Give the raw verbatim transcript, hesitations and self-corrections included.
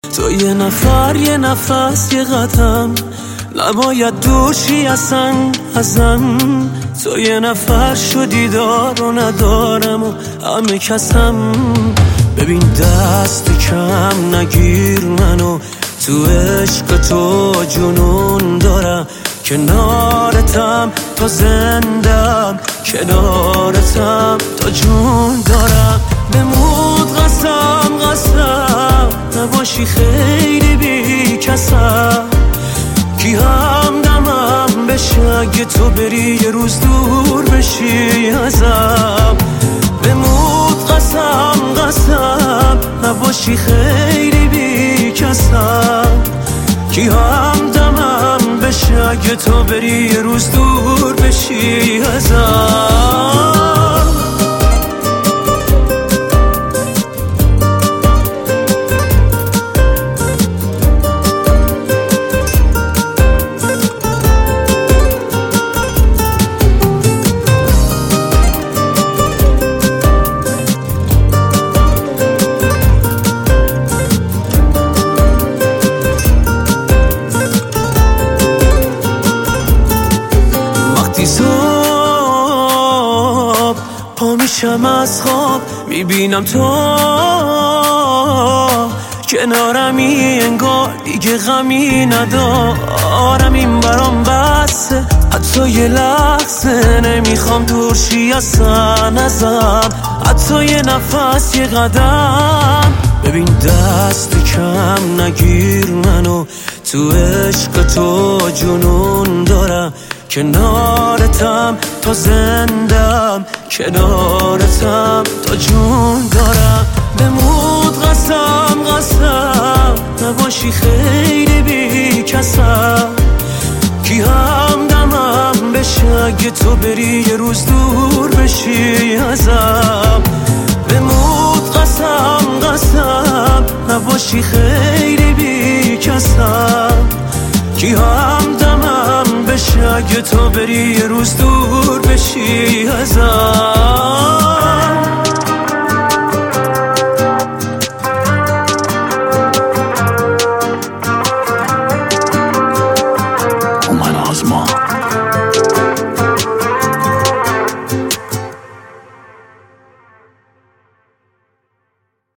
تو یه نفر یه نفس یه قدم، نباید دور شی اصلا ازم. تو یه نفر شدی دار و ندارم و همه کسم. ببین دست کم نگیر منو، تو عشق تو جنون دارم. کنارتم تا زندم، کنارتم تا جون دارم. بمود قسم قسم نباشی خیلی بی کسم. کی هم دمم بشه اگه تو بری یه روز دور بشی ازم. بمود قسم قسم نباشی خیلی بی کسم. کی هم دمم بشه اگه تو بری یه روز دور بشی ازم. صبح پا میشم از خواب، میبینم تو کنارمی، انگار دیگه غمی ندارم. این برام بسه، حتی یه لحظه نمیخوام دور شی اصلا ازم. حتی یه نفس یه قدم. ببین دست کم نگیر منو، تو عشق تو جنون دارم. کنارتم تا زندم، کنارتم تا جون دارم. بمود قسم قسم نباشی خیلی بی کسم. کی هم دمم بشه اگه تو بری یه روز دور بشی ازم. بمود قسم قسم نباشی خیلی بی کسم. کی هم دمم بشه اگه تو بری یه روز دور بشی ازم.